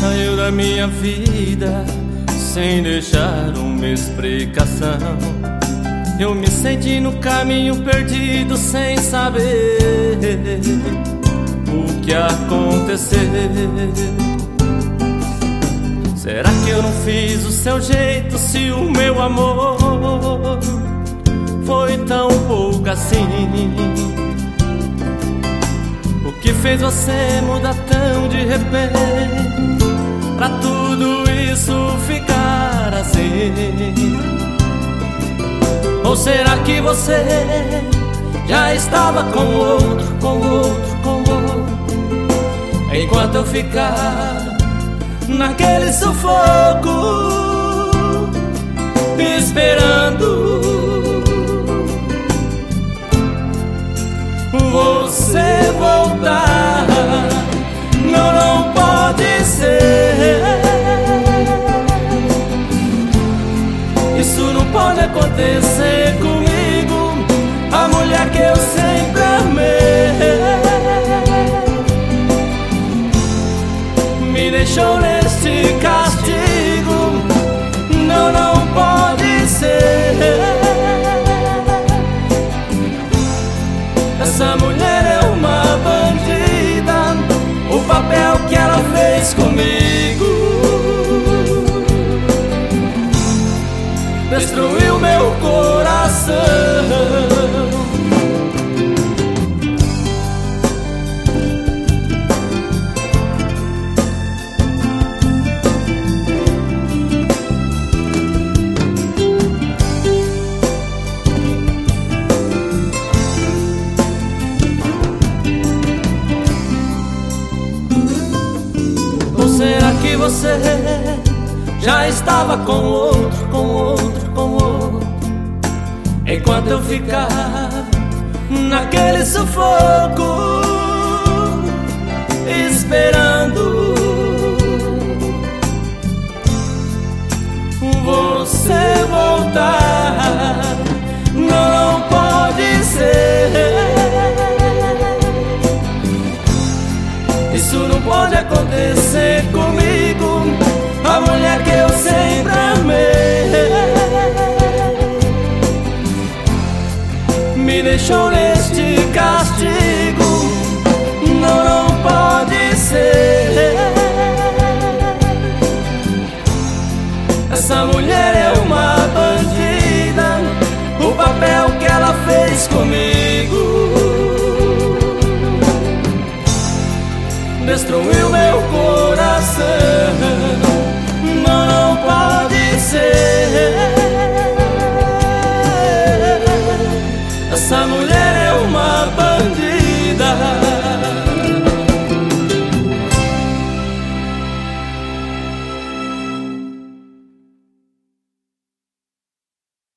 saiu da minha vida sem deixar uma explicação. Eu me senti no caminho perdido sem saber o que aconteceu. Será que eu não fiz o seu jeito, se o meu amor foi tão pouco assim? O que fez você mudar tão de repente, pra tudo isso ficar assim? Ou será que você já estava com outro, enquanto eu ficava naquele sufoco, esperando você voltar? Não, não pode ser. Isso não pode acontecer comigo, a mulher que eu sempre amei me deixou neste castigo. Não, não pode ser. Essa mulher é uma bandida, o papel que ela fez comigo destruiu meu coração. Ou será que você já estava com outro, enquanto eu ficava naquele sufoco, esperando você voltar? Não pode ser. Isso não pode acontecer comigo, a mulher que eu sempre amei me deixou neste castigo. Não, não pode ser. Essa mulher é uma bandida, o papel que ela fez comigo destruiu